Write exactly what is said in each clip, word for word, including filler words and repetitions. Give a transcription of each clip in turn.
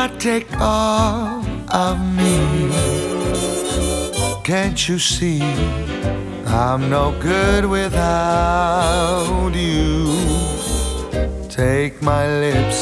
not take all of me? Can't you see I'm no good without you? Take my lips,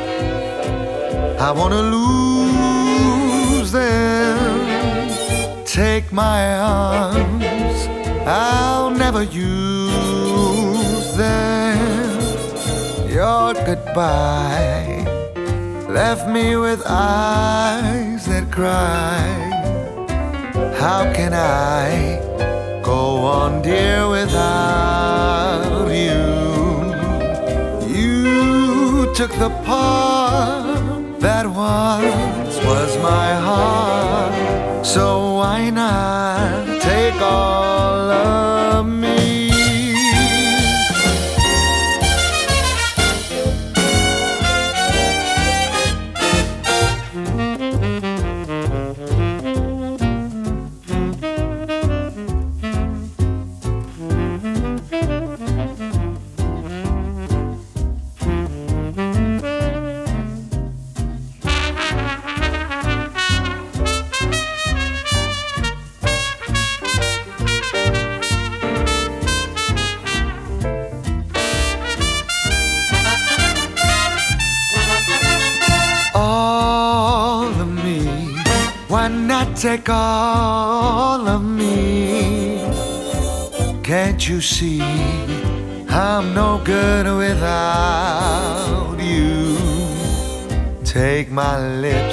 I wanna lose them. Take my arms, I'll never use them. Your goodbye left me with eyes that cry. How can I go on, dear, without you? You took the part that once was my heart, so why not take all of me? Why not take all of me? Can't you see I'm no good without you? Take my lips,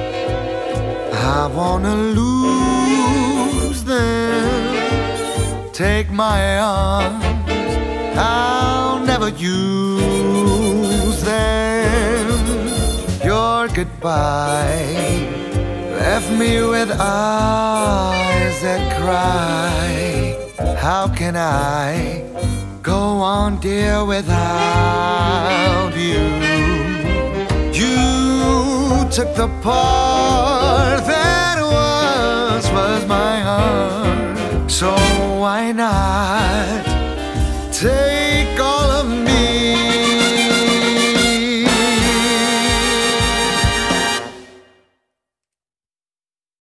I wanna lose them. Take my arms, I'll never use them. Your goodbye left me with eyes that cry. How can I go on, dear, without you? You took the part that once was my heart, so why not take